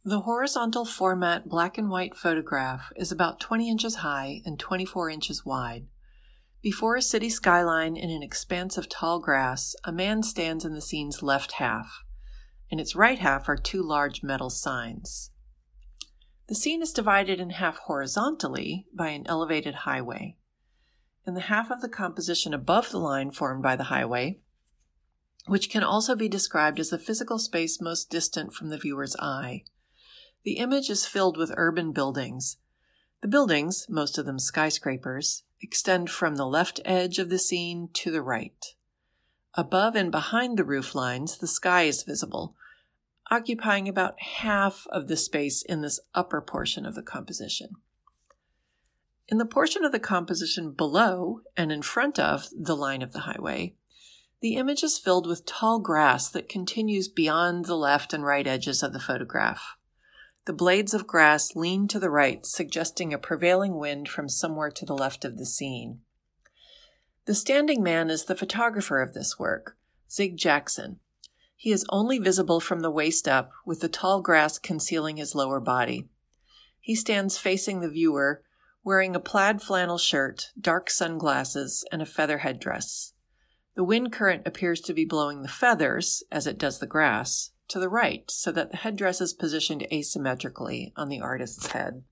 The horizontal format black and white photograph is about 20 inches high and 24 inches wide. Before a city skyline in an expanse of tall grass, a man stands in the scene's left half. In its right half are two large metal signs. The scene is divided in half horizontally by an elevated highway. In the half of the composition above the line formed by the highway, which can also be described as the physical space most distant from the viewer's eye, the image is filled with urban buildings. The buildings, most of them skyscrapers, extend from the left edge of the scene to the right. Above and behind the roof lines, the sky is visible, occupying about half of the space in this upper portion of the composition. In the portion of the composition below and in front of the line of the highway, the image is filled with tall grass that continues beyond the left and right edges of the photograph. The blades of grass lean to the right, suggesting a prevailing wind from somewhere to the left of the scene. The standing man is the photographer of this work, Zig Jackson. He is only visible from the waist up, with the tall grass concealing his lower body. He stands facing the viewer, wearing a plaid flannel shirt, dark sunglasses, and a feather headdress. The wind current appears to be blowing the feathers, as it does the grass, to the right, so that the headdress is positioned asymmetrically on the artist's head.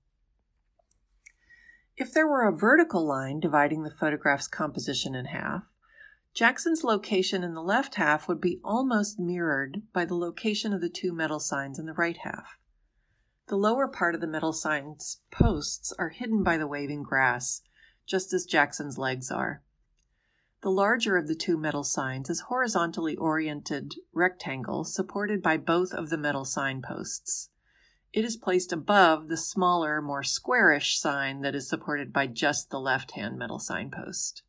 If there were a vertical line dividing the photograph's composition in half, Jackson's location in the left half would be almost mirrored by the location of the two metal signs in the right half. The lower part of the metal sign's posts are hidden by the waving grass, just as Jackson's legs are. The larger of the two metal signs is horizontally oriented rectangle supported by both of the metal signposts. It is placed above the smaller, more squarish sign that is supported by just the left-hand metal signpost.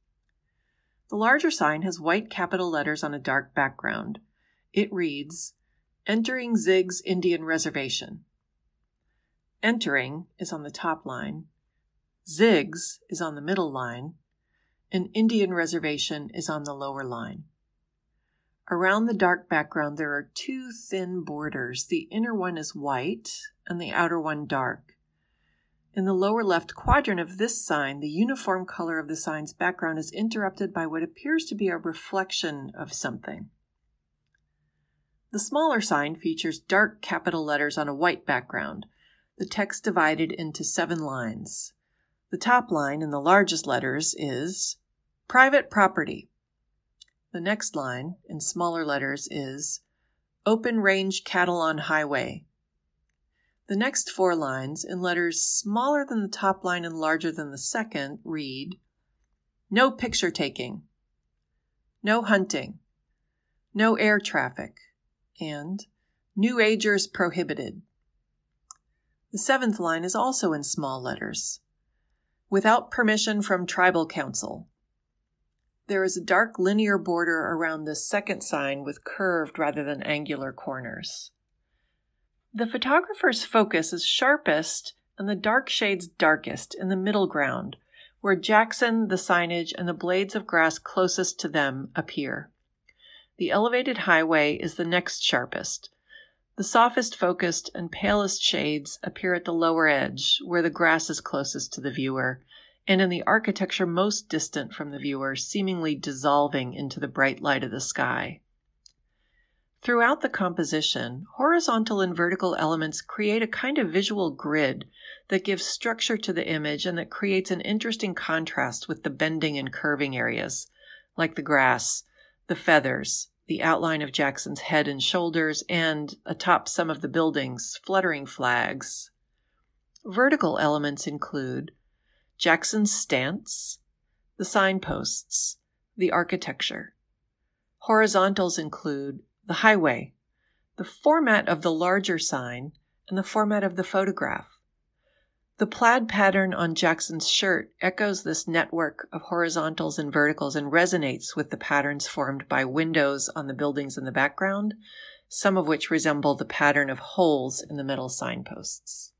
The larger sign has white capital letters on a dark background. It reads, "Entering Zig's Indian Reservation." Entering is on the top line, Zig's is on the middle line, and Indian Reservation is on the lower line. Around the dark background there are two thin borders. The inner one is white and the outer one dark. In the lower left quadrant of this sign, the uniform color of the sign's background is interrupted by what appears to be a reflection of something. The smaller sign features dark capital letters on a white background, the text divided into 7 lines. The top line in the largest letters is "Private Property." The next line, in smaller letters, is "Open Range Cattle on Highway." The next 4 lines, in letters smaller than the top line and larger than the second, read, "No picture taking," "No hunting," "No air traffic," and "New Agers prohibited." The 7th line is also in small letters, "Without permission from Tribal Council." There is a dark linear border around this second sign with curved rather than angular corners. The photographer's focus is sharpest and the dark shades darkest in the middle ground, where Jackson, the signage, and the blades of grass closest to them appear. The elevated highway is the next sharpest. The softest focused and palest shades appear at the lower edge, where the grass is closest to the viewer, and in the architecture most distant from the viewer, seemingly dissolving into the bright light of the sky. Throughout the composition, horizontal and vertical elements create a kind of visual grid that gives structure to the image and that creates an interesting contrast with the bending and curving areas, like the grass, the feathers, the outline of Jackson's head and shoulders, and, atop some of the buildings, fluttering flags. Vertical elements include Jackson's stance, the signposts, the architecture. Horizontals include the highway, the format of the larger sign, and the format of the photograph. The plaid pattern on Jackson's shirt echoes this network of horizontals and verticals and resonates with the patterns formed by windows on the buildings in the background, some of which resemble the pattern of holes in the metal signposts.